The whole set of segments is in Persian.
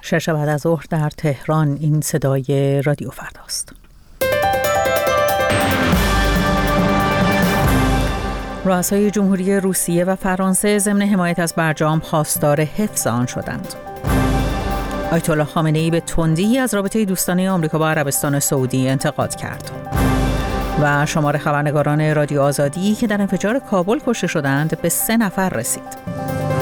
6 بعد از ظهر در تهران. این صدای رادیو فرداست. رؤسای جمهوری روسیه و فرانسه ضمن حمایت از برجام خواستار حفظ آن شدند. آیت الله خامنه‌ای به تندی از رابطه دوستانه آمریکا با عربستان سعودی انتقاد کرد. و شمار خبرنگاران رادیو آزادی که در انفجار کابل کشته شدند به 3 نفر رسید.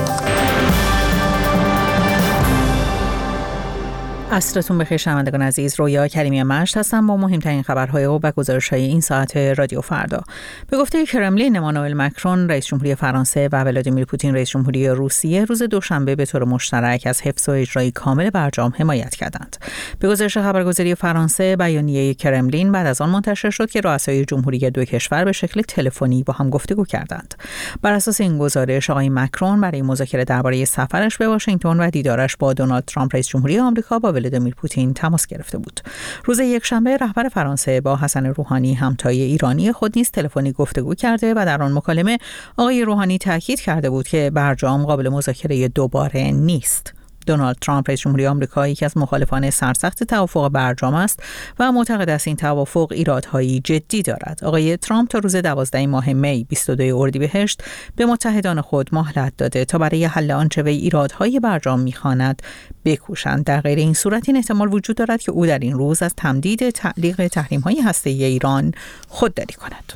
عصرتون بخیر شنوندگان عزیز، رویا کریمی مشت هستم با مهمترین خبرهای و گزارش‌های این ساعت رادیو فردا. به گفته کرملین، امانوئل مکرون رئیس جمهوری فرانسه و ولادیمیر پوتین رئیس جمهوری روسیه روز دوشنبه به طور مشترک از حفظ و اجرای کامل برجام حمایت کردند. به گزارش خبرگزاری فرانسه، بیانیه کرملین بعد از آن منتشر شد که رؤسای جمهوری دو کشور به شکل تلفنی با هم گفتگو کردند. بر اساس این گزارش، آقای مکرون برای مذاکره درباره سفرش به واشنگتن و دیدارش با دونالد ترامپ رئیس جمهوری آمریکا با ولادیمیر پوتین تماس گرفته بود. روز یکشنبه رهبر فرانسه با حسن روحانی همتای ایرانی خود نیز تلفنی گفتگو کرده و در آن مکالمه آقای روحانی تاکید کرده بود که برجام قابل مذاکره دوباره نیست. دونالد ترامپ رئیس جمهوری آمریکا یکی از مخالفان سرسخت توافق برجام است و معتقد است این توافق ایرادهایی جدی دارد. آقای ترامپ تا روز 12 ماه می 22 اردیبهشت به متحدان خود مهلت داده تا برای حل آنچه وی ایرادهای برجام می‌خواند بکوشند. در غیر این صورت این احتمال وجود دارد که او در این روز از تمدید تعلیق تحریم‌های هسته‌ای ایران خودداری کند.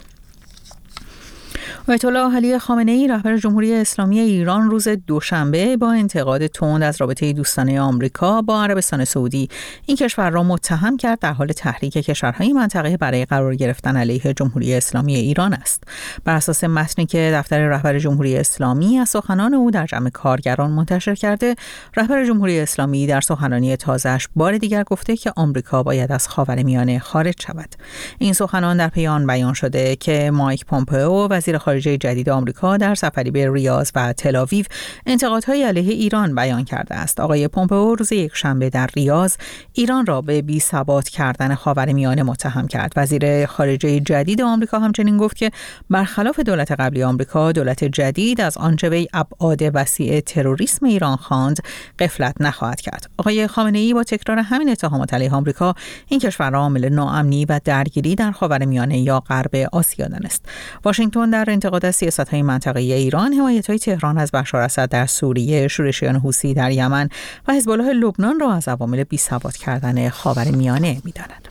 آیت الله علی خامنه‌ای رهبر جمهوری اسلامی ایران روز دوشنبه با انتقاد تند از رابطه دوستانه آمریکا با عربستان سعودی این کشور را متهم کرد در حال تحریک کشورهای منطقه برای قرار گرفتن علیه جمهوری اسلامی ایران است. بر اساس متنی که دفتر رهبر جمهوری اسلامی از سخنان او در جمع کارگران منتشر کرده، رهبر جمهوری اسلامی در سخنرانی تازه‌اش بار دیگر گفته که آمریکا باید از خاورمیانه خارج شود. این سخنان در پی آن بیان شده که مایک پومپئو وزیر خارجه جدید آمریکا در سفری به ریاض و تل‌آویو انتقادهای علیه ایران بیان کرده است. آقای پومپئو روز یکشنبه در ریاض ایران را به بی‌ثبات کردن خاورمیانه متهم کرد. وزیر خارجه جدید آمریکا همچنین گفت که برخلاف دولت قبلی آمریکا، دولت جدید از آنچه وی ابعاد وسیع تروریسم ایران خواند غفلت نخواهد کرد. آقای خامنه‌ای با تکرار همین اتهامات علیه آمریکا این کشور را عامل ناامنی و درگیری در خاورمیانه یا غرب آسیا دانست. واشنگتن در انتقاد از سیاست‌های منطقه‌ای ایران، حمایت‌های تهران از بشار اسد در سوریه، شورشیان حوثی در یمن و حزب الله لبنان را از عوامل بی‌ثبات کردن خاورمیانه می‌داند.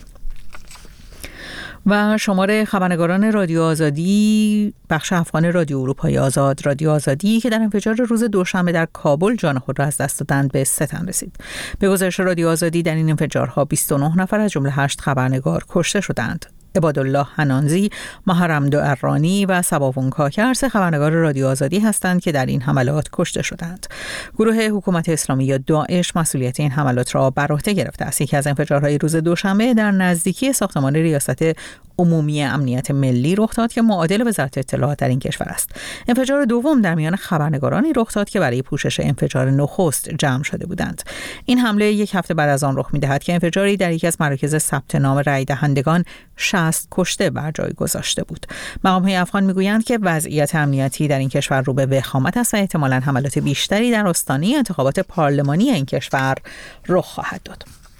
و شمار خبرنگاران رادیو آزادی بخش افغان رادیو اروپای آزاد، رادیو آزادی که در انفجار روز دوشنبه در کابل جان خود را از دست دادند به 3 تن رسید. به گزارش رادیو آزادی در این انفجارها 29 نفر از جمله 8 خبرنگار کشته شدند. عبادالله حنانزی، محرم دوارانی و صباون کاکر 3 خبرنگار رادیو آزادی هستند که در این حملات کشته شدند. گروه حکومت اسلامی یا داعش مسئولیت این حملات را بر عهده گرفته است. یکی از انفجارهای روز دوشنبه در نزدیکی ساختمان ریاست عمومی امنیت ملی رخ داد که معادل وزارت اطلاعات در این کشور است. انفجار دوم در میان خبرنگارانی رخ داد که برای پوشش انفجار نخست جمع شده بودند. این حمله یک هفته بعد از آن رخ می‌دهد که انفجاری در یکی از مراکز ثبت نام رای دهندگان 60 کشته بر جای گذاشته بود. مقام‌های افغان می‌گویند که وضعیت امنیتی در این کشور رو به وخامت است و احتمالاً حملات بیشتری در آستانه انتخابات پارلمانی این کشور رخ خواهد داد.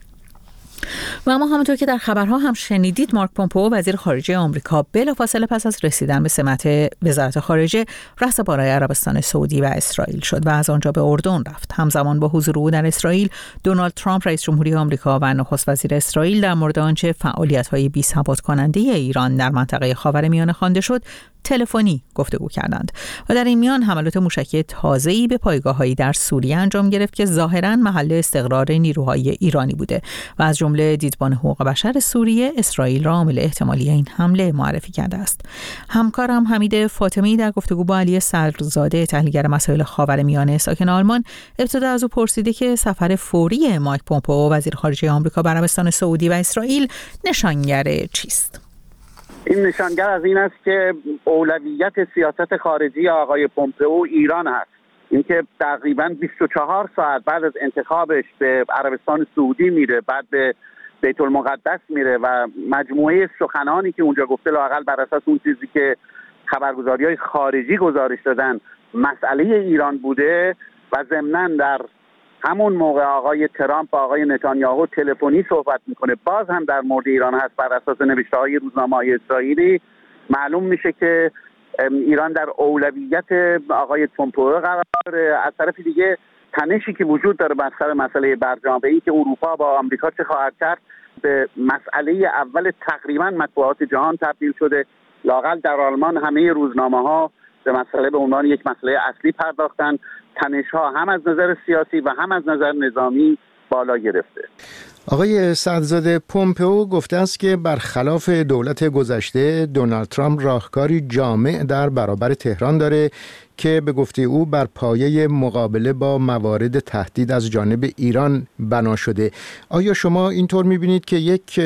و اما همونطور که در خبرها هم شنیدید، مارک پومپئو وزیر خارجه آمریکا بلافاصله پس از رسیدن به سمت وزارت خارجه رأس بالای عربستان سعودی و اسرائیل شد و از آنجا به اردن رفت. همزمان با حضور او در اسرائیل، دونالد ترامپ رئیس جمهوری آمریکا و نخست وزیر اسرائیل در مورد آنچه فعالیت‌های بی‌ثبات کننده ایران در منطقه خاورمیانه خوانده شد تلفنی گفتگو کردند و در این میان حملات موشکی تازه‌ای به پایگاه‌هایی در سوریه انجام گرفت که ظاهراً محل استقرار نیروهای ایرانی بوده و از جمله دیدبان حقوق بشر سوریه اسرائیل را عامل احتمالی این حمله معرفی کرده است. همکارم حمید فاطمی در گفتگو با علی صدرزاده تحلیلگر مسائل خاورمیانه ساکن آلمان ابتدا از او پرسیده که سفر فوری مایک پومپئو وزیر خارجه آمریکا به عربستان سعودی و اسرائیل نشانگر چیست؟ این نشانگر از این است که اولویت سیاست خارجی آقای پومپئو ایران است. اینکه تقریباً 24 ساعت بعد از انتخابش به عربستان سعودی میره، بعد به بیت المقدس میره و مجموعه سخنانی که اونجا گفته لااقل بر اساس اون چیزی که خبرگزاری‌های خارجی گزارش دادن مسئله ایران بوده و ضمناً در همون موقع آقای ترامپ با آقای نتانیاهو تلفنی صحبت میکنه، باز هم در مورد ایران هست، بر اساس نوشته‌های روزنامه‌های اسرائیلی معلوم میشه که ایران در اولویت آقای پومپئو قرار داره. از طرف دیگه تنشی که وجود داره بر مسئله برجامه‌ای که اروپا با آمریکا چه خواهد کرد به مسئله اول تقریبا مطبوعات جهان تبدیل شده. لااقل در آلمان همه روزنامه‌ها به مسئله به عنوان یک مسئله اصلی پرداختن. تنش‌ها هم از نظر سیاسی و هم از نظر نظامی بالا گرفته. آقای سعدزاده، پومپئو گفته است که برخلاف دولت گذشته دونالد ترامپ راهکاری جامع در برابر تهران داره که به گفته او بر پایه مقابله با موارد تهدید از جانب ایران بنا شده. آیا شما اینطور می‌بینید که یک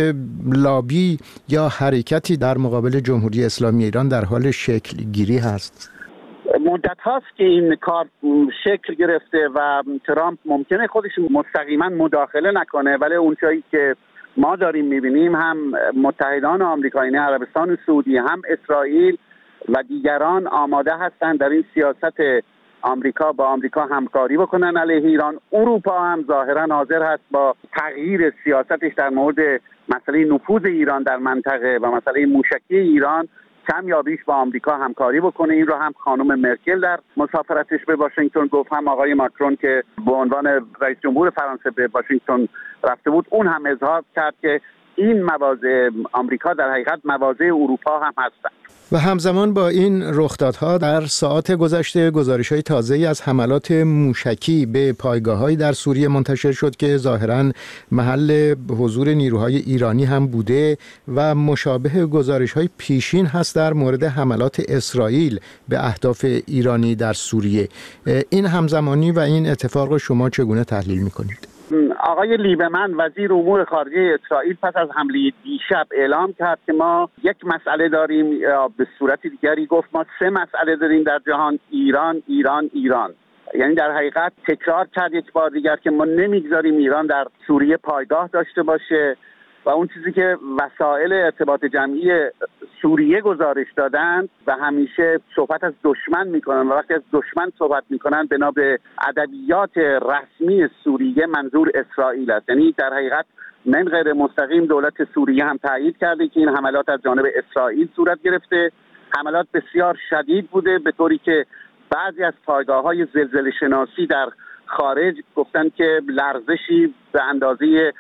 لابی یا حرکتی در مقابل جمهوری اسلامی ایران در حال شکل گیری هست؟ مدت هاست که این کار شکل گرفته و ترامپ ممکنه خودش مستقیما مداخله نکنه، ولی اونجایی که ما داریم میبینیم هم متحدان آمریکا یعنی عربستان سعودی، هم اسرائیل و دیگران آماده هستند در این سیاست آمریکا با آمریکا همکاری بکنن علیه ایران. اروپا هم ظاهرا حاضر هست با تغییر سیاستش در مورد مسئله نفوذ ایران در منطقه و مسئله موشکی ایران کم یا بیش با آمریکا همکاری بکنه. این رو هم خانم مرکل در مسافرتش به واشنگتن گفت، هم آقای ماکرون که به عنوان رئیس جمهور فرانسه به واشنگتن رفته بود اون هم اظهار کرد که این مواضع آمریکا در حقیقت مواضع اروپا هم هستند. و همزمان با این رخدادها در ساعات گذشته گزارش‌های تازه‌ای از حملات موشکی به پایگاه‌هایی در سوریه منتشر شد که ظاهراً محل حضور نیروهای ایرانی هم بوده و مشابه گزارش‌های پیشین هست در مورد حملات اسرائیل به اهداف ایرانی در سوریه. این همزمانی و این اتفاق رو شما چگونه تحلیل می‌کنید؟ آقای لیبمن وزیر امور خارجه اسرائیل پس از حمله دیشب اعلام کرد که ما یک مسئله داریم، به صورت دیگری گفت ما 3 مسئله داریم در جهان: ایران، ایران، ایران. یعنی در حقیقت تکرار کرد یک بار دیگر که ما نمیگذاریم ایران در سوریه پایگاه داشته باشه و اون چیزی که وسایل ارتباط جمعی سوریه گزارش دادن و همیشه صحبت از دشمن میکنن و وقتی از دشمن صحبت میکنن بنا به ادبیات رسمی سوریه منظور اسرائیل است. یعنی در حقیقت من غیر مستقیم دولت سوریه هم تایید کرده که این حملات از جانب اسرائیل صورت گرفته. حملات بسیار شدید بوده به طوری که بعضی از پایگاه‌های زلزله شناسی در خارج گفتن که لرزشی به اندازه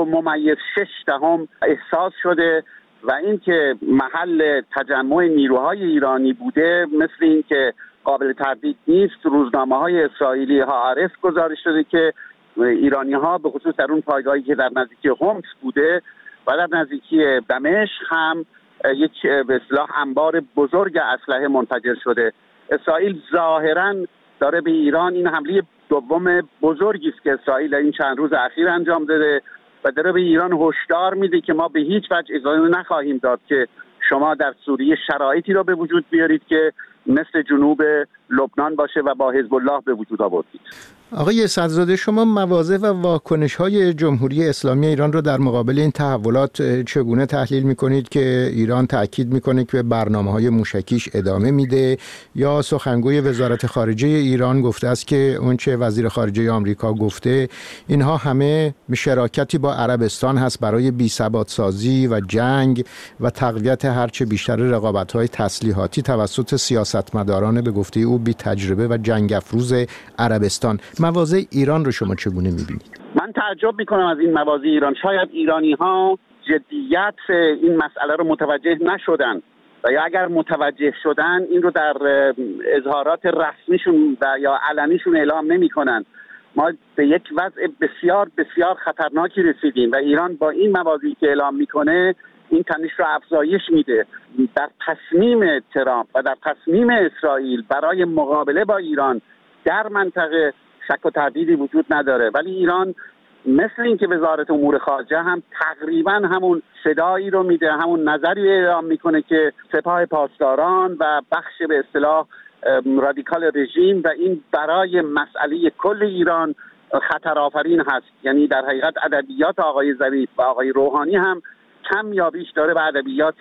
2.6 احساس شده و اینکه محل تجمع نیروهای ایرانی بوده مثل این که قابل تردید نیست. روزنامه‌های اسرائیلی هآرتس گزارش داده که ایرانی‌ها به خصوص در اون پایگاهی که در نزدیکی حمص بوده و در نزدیکی دمشق هم یک به اصطلاح انبار بزرگ اسلحه منفجر شده. اسرائیل ظاهراً داره به ایران، این حمله دوم بزرگی است که اسرائیل این چند روز اخیر انجام داده و داره به ایران هشدار میده که ما به هیچ وجه اجازه نخواهیم داد که شما در سوریه شرایطی را به وجود بیارید که مثل جنوب لبنان باشه و با حزب الله به وجود آوردید. آقای سعدزاده، شما مواضع و واکنش‌های جمهوری اسلامی ایران رو در مقابل این تحولات چگونه تحلیل می‌کنید که ایران تأکید می‌کنه که به برنامه‌های موشکیش ادامه میده، یا سخنگوی وزارت خارجه ایران گفته است که اونچه وزیر خارجه آمریکا گفته اینها همه شراکتی با عربستان هست برای بی‌ثبات‌سازی و جنگ و تقویت هرچه بیشتر رقابت‌های تسلیحاتی توسط سیاستمداران به گفته او بی تجربه و جنگ افروز عربستان. مواضع ایران رو شما چگونه می‌بینید؟ من تعجب می‌کنم از این مواضع ایران. شاید ایرانی‌ها جدیت این مسئله رو متوجه نشدن و یا اگر متوجه شدن این رو در اظهارات رسمیشون و یا علنیشون اعلام نمی‌کنن. ما به یک وضع بسیار بسیار خطرناکی رسیدیم و ایران با این مواضعی که اعلام می‌کنه این تنش رو افزایش میده. در تصمیم ترامپ و در تصمیم اسرائیل برای مقابله با ایران در منطقه شک و تردیدی وجود نداره، ولی ایران مثل این که وزارت امور خارجه هم تقریبا همون صدایی رو میده، همون نظری اعلام میکنه که سپاه پاسداران و بخش به اصطلاح رادیکال رژیم و این برای مسئله کل ایران خطرآفرین هست. یعنی در حقیقت ادبیات آقای ظریف و آقای روحانی هم کم یا بیش داره به ادبیات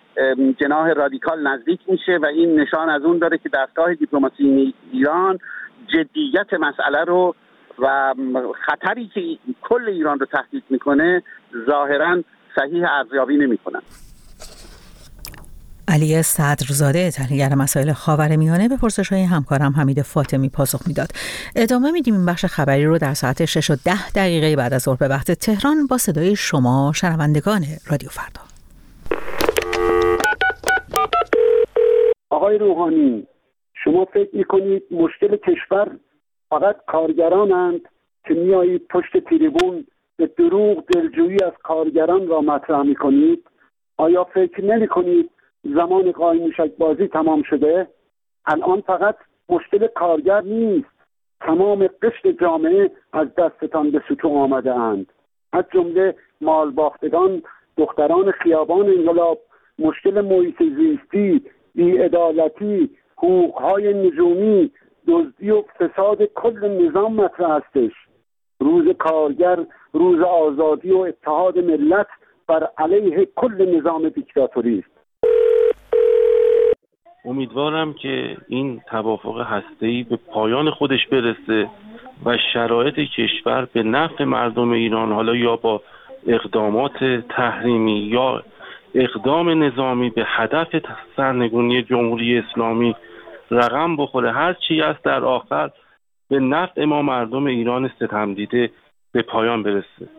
جناح رادیکال نزدیک میشه و این نشان از اون داره که دستگاه دیپلماسی ایران جدیت مسئله رو و خطری که کل ایران رو تهدید میکنه ظاهراً صحیح ارزیابی نمیکنن. علی صدرزاده، تحلیلگر مسائل خاورمیانه، به پرسش‌های همکارم حمید فاطمی پاسخ میداد. ادامه میدیم این بخش خبری رو در ساعت 6:10 بعد از ظهر به وقت تهران با صدای شما شنوندگان رادیو فردا. آقای روحانی، شما فکر میکنید مشکل کشور فقط کارگرانند که میایید پشت تریبون به دروغ دلجویی از کارگران را مطرح میکنید؟ آیا فکر نمیکنید زمان قایم موشک بازی تمام شده؟ الان فقط مشکل کارگر نیست، تمام قشر جامعه از دستتان به سطوح آمده اند، از جمله مالباختگان، دختران خیابان انقلاب. مشکل محیط زیستی، بی‌عدالتی، حقوق‌های نجومی، دزدی و فساد کل نظام مطرح هستش. روز کارگر، روز آزادی و اتحاد ملت بر علیه کل نظام دیکتاتوری است. امیدوارم که این توافق هسته‌ای به پایان خودش برسه و شرایط کشور به نفع مردم ایران، حالا یا با اقدامات تحریمی یا اقدام نظامی به هدف سرنگونی جمهوری اسلامی رقم بخوره، هر چی است در آخر به نفع ما مردم ایران ستمدیده به پایان برسه.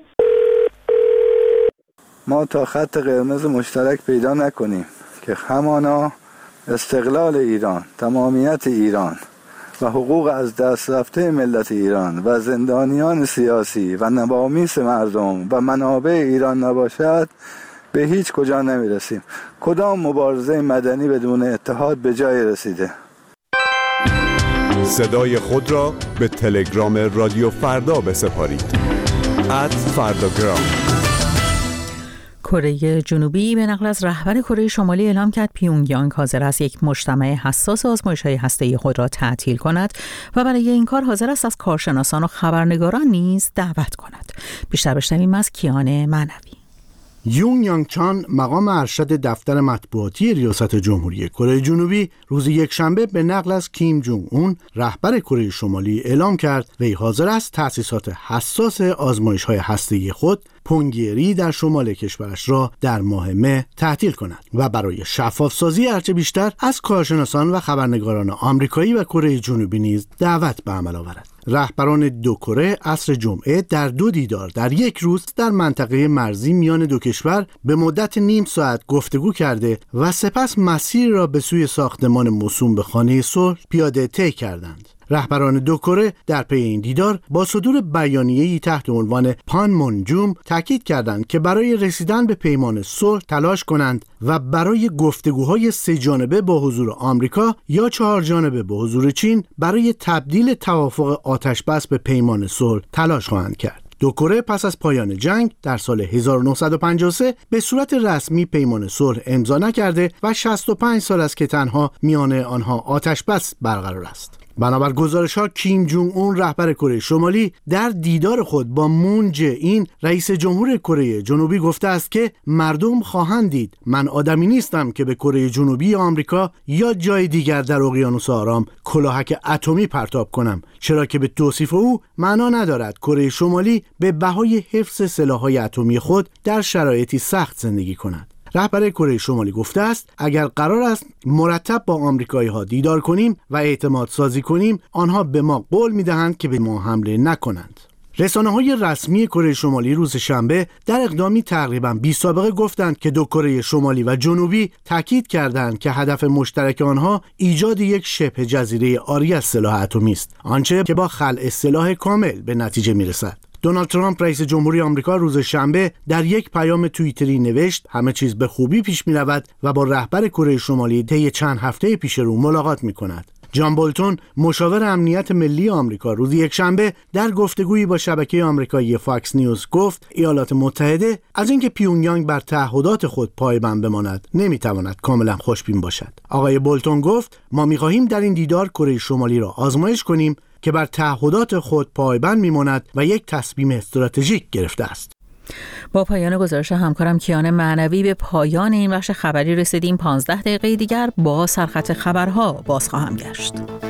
ما تا خط قرمز مشترک پیدا نکنیم که همانا استقلال ایران، تمامیت ایران و حقوق از دست رفته ملت ایران و زندانیان سیاسی و نوامیس مردم و منابع ایران نباشد، به هیچ کجا نمیرسیم. کدام مبارزه مدنی بدون اتحاد به جای رسیده؟ صدای خود را به تلگرام رادیو فردا بسپارید. @فرداگرام. کره جنوبی به نقل از رهبر کره شمالی اعلام کرد پیونگیانگ حاضر است یک مجتمع حساس آزمایش‌های هسته‌ای خود را تعطیل کند و برای این کار حاضر است از کارشناسان و خبرنگاران نیز دعوت کند. بیشتر بشنویم از کیان معنوی. یونگ یانگ چان، مقام ارشد دفتر مطبوعاتی ریاست جمهوری کره جنوبی، روز یکشنبه به نقل از کیم جونگ اون رهبر کره شمالی اعلام کرد وی حاضر است تأسیسات حساس آزمایش‌های هسته‌ای خود پونگیری در شمال کشورش را در ماه مه تعطیل کند و برای شفاف‌سازی هرچه بیشتر از کارشناسان و خبرنگاران آمریکایی و کره جنوبی نیز دعوت به عمل آورد. رهبران دو کره عصر جمعه در 2 دیدار در یک روز در منطقه مرزی میان دو کشور به مدت نیم ساعت گفتگو کرده و سپس مسیر را به سوی ساختمان موسوم به خانه صلح پیاده طی کردند. رهبران دو کره در پی این دیدار با صدور بیانیه‌ای تحت عنوان پانمونجوم تاکید کردند که برای رسیدن به پیمان صلح تلاش کنند و برای گفتگوهای 3 جانبه با حضور آمریکا یا 4 جانبه با حضور چین برای تبدیل توافق آتش‌بس به پیمان صلح تلاش خواهند کرد. دو کره پس از پایان جنگ در سال 1953 به صورت رسمی پیمان صلح امضا نکرده و 65 سال است که تنها میان آنها آتش‌بس برقرار است. بنابر گزارش‌ها کیم جونگ اون رهبر کره شمالی در دیدار خود با مون جه این رئیس جمهور کره جنوبی گفته است که مردم خواهند دید من آدمی نیستم که به کره جنوبی آمریکا یا جای دیگر در اقیانوس آرام کلاهک اتمی پرتاب کنم، چرا که به توصیف او معنا ندارد کره شمالی به بهای حفظ سلاح‌های اتمی خود در شرایطی سخت زندگی کند. رهبر کره شمالی گفته است اگر قرار است مرتب با آمریکایی‌ها دیدار کنیم و اعتماد سازی کنیم، آنها به ما قول می‌دهند که به ما حمله نکنند. رسانه‌های رسمی کره شمالی روز شنبه در اقدامی تقریباً بی‌سابقه گفتند که دو کره شمالی و جنوبی تاکید کردند که هدف مشترک آنها ایجاد یک شبه جزیره عاری از سلاح اتمی است، آنچه که با خلع سلاح کامل به نتیجه می‌رسد. دونالد ترامپ رئیس جمهوری آمریکا روز شنبه در یک پیام توییتری نوشت همه چیز به خوبی پیش می رود و با رهبر کره شمالی طی چند هفته پیش رو ملاقات می کند. جان بولتون مشاور امنیت ملی آمریکا روز یکشنبه در گفتگویی با شبکه آمریکایی فاکس نیوز گفت ایالات متحده از اینکه پیونگیانگ بر تعهدات خود پایبند بماند نمیتواند کاملا خوشبین باشد. آقای بولتون گفت ما می‌خواهیم در این دیدار کره شمالی را آزمایش کنیم که بر تعهدات خود پایبند میماند و یک تصمیم استراتژیک گرفته است. با پایان گزارش همکارم کیان معنوی به پایان این بخش خبری رسیدیم. 15 دقیقه دیگر با سرخط خبرها باز خواهم گشت.